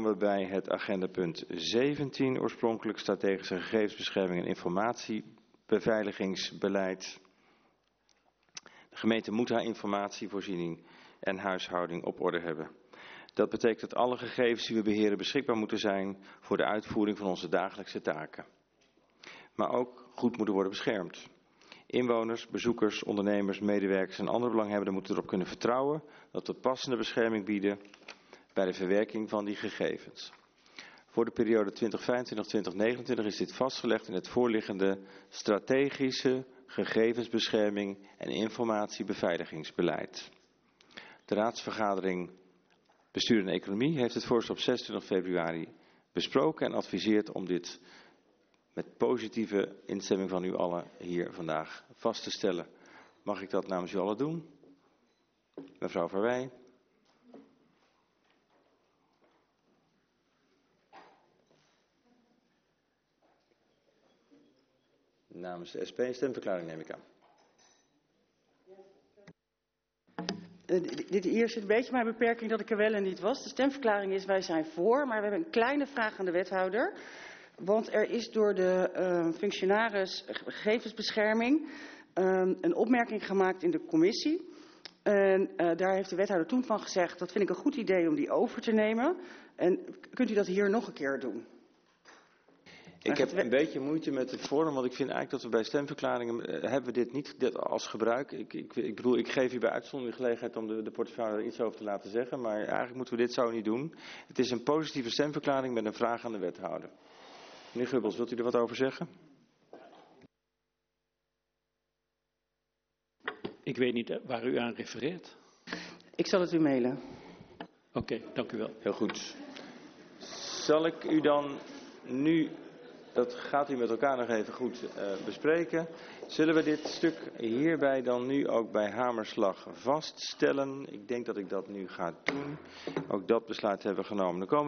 komen we bij het agendapunt 17, oorspronkelijk strategische gegevensbescherming en informatiebeveiligingsbeleid. De gemeente moet haar informatievoorziening en huishouding op orde hebben. Dat betekent dat alle gegevens die we beheren beschikbaar moeten zijn voor de uitvoering van onze dagelijkse taken. Maar ook goed moeten worden beschermd. Inwoners, bezoekers, ondernemers, medewerkers en andere belanghebbenden moeten erop kunnen vertrouwen dat we passende bescherming bieden bij de verwerking van die gegevens. Voor de periode 2025-2029 is dit vastgelegd in het voorliggende strategische gegevensbescherming en informatiebeveiligingsbeleid. De raadsvergadering Bestuur en Economie heeft het voorstel op 26 februari besproken en adviseert om dit met positieve instemming van u allen hier vandaag vast te stellen. Mag ik dat namens u allen doen? Mevrouw Verwij. Namens de SP stemverklaring neem ik aan. Hier zit een beetje mijn beperking dat ik er wel en niet was. De stemverklaring is, wij zijn voor, maar we hebben een kleine vraag aan de wethouder. Want er is door de functionaris gegevensbescherming een opmerking gemaakt in de commissie. En daar heeft de wethouder toen van gezegd, dat vind ik een goed idee om die over te nemen. En kunt u dat hier nog een keer doen? Ik heb een beetje moeite met de vorm, want ik vind eigenlijk dat we bij stemverklaringen hebben we dit niet als gebruik. Ik bedoel, ik geef u bij uitzondering de gelegenheid om de portefeuille er iets over te laten zeggen, maar eigenlijk moeten we dit zo niet doen. Het is een positieve stemverklaring met een vraag aan de wethouder. Meneer Gubbels, wilt u er wat over zeggen? Ik weet niet waar u aan refereert. Ik zal het u mailen. Oké, dank u wel. Heel goed. Zal ik u dan nu, dat gaat u met elkaar nog even goed bespreken. Zullen we dit stuk hierbij dan nu ook bij hamerslag vaststellen? Ik denk dat ik dat nu ga doen. Ook dat besluit hebben we genomen. Dan komen